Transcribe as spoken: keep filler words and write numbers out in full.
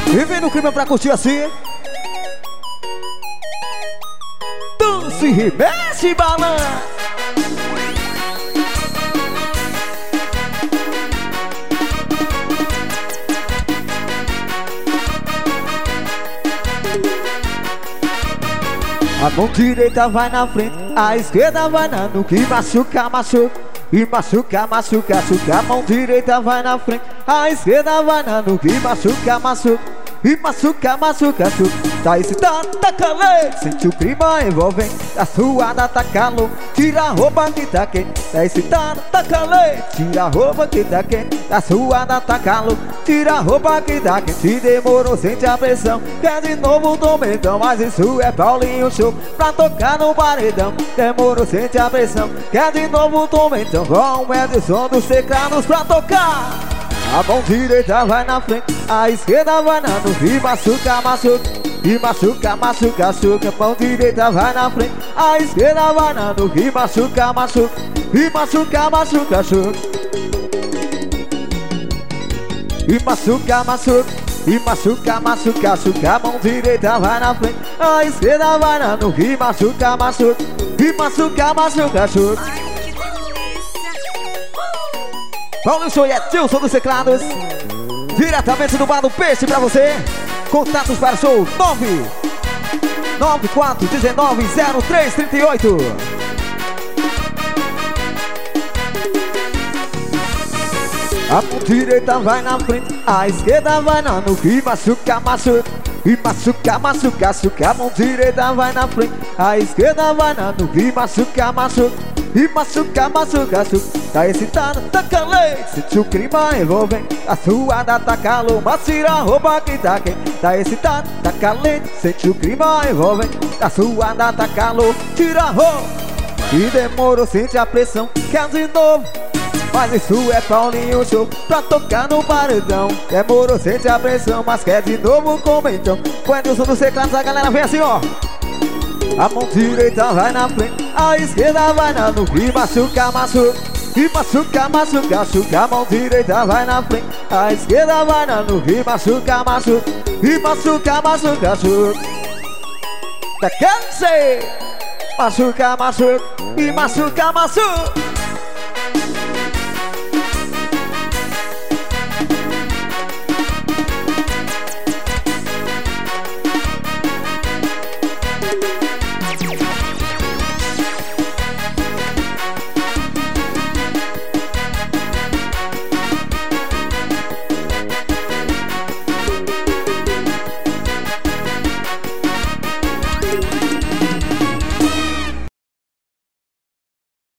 E vem no clima pra curtir assim. Dance, remexe e balança. A mão direita vai na frente, a esquerda vai na nuca e machuca, machuca. E machuca, machuca, machuca. A mão direita vai na frente, a esquerda vai na nuca e machuca, machuca. E machuca, machuca, machuca. Tá excitado, tá calor. Sente o clima envolvente, tá suada, tá calor. Tira a roupa que tá quente. Tá excitado, tá calor. Tira a roupa que tá quente, tá suada, tá calor. Tira a roupa que tá quente. Se demorou, sente a pressão. Quer de novo tormentão, mas isso é Paulinho Show pra tocar no paredão. Demorou, sente a pressão. Quer de novo tormentão, com o Edson dos teclados pra tocar. A mão direita vai na frente, a esquerda vai na nuca e machuca, machuca. E machuca, machuca, machuca. A mão direita vai na frente, a esquerda vai na nuca e machuca, machuca. E machuca, machuca, machuca. E machuca, machuca. E machuca, machuca, machuca. A mão direita vai na frente, a esquerda vai na nuca e machuca, machuca. E machuca, machuca, machuca. Paulinho Show e Edson dos teclados, diretamente do Bar do Peixe pra você. Contatos para o show nove nove quatro um nove zero três três oito. A mão direita vai na frente, a esquerda vai na nuca e machuca, machuca. E machuca, machuca, machuca. A mão direita vai na frente, a esquerda vai na nuca e machuca, machuca. E machuca, machuca, machuca. Tá excitado, tá calor. Sente o clima envolvente, a suada tá calor. Mas tira a roupa que tá quente. Tá excitado, tá calor. Sente o clima envolvente, a suada tá calor. Tira a roupa e demorou, sente a pressão. Quer de novo, mas isso é Paulinho Show pra tocar no paredão. Demorou, sente a pressão, mas quer de novo como então. Quando eu sou dos teclados, a galera vem assim, ó. A mão direita vai na frente, a esquerda vai na nuca e machuca, machuca. E machuca, machuca, machuca. A mão direita vai na frente, a esquerda vai na nuca e machuca, machuca. E machuca, machuca, machuca. Tá querendo ser? Machuca, machuca. E machuca, machuca.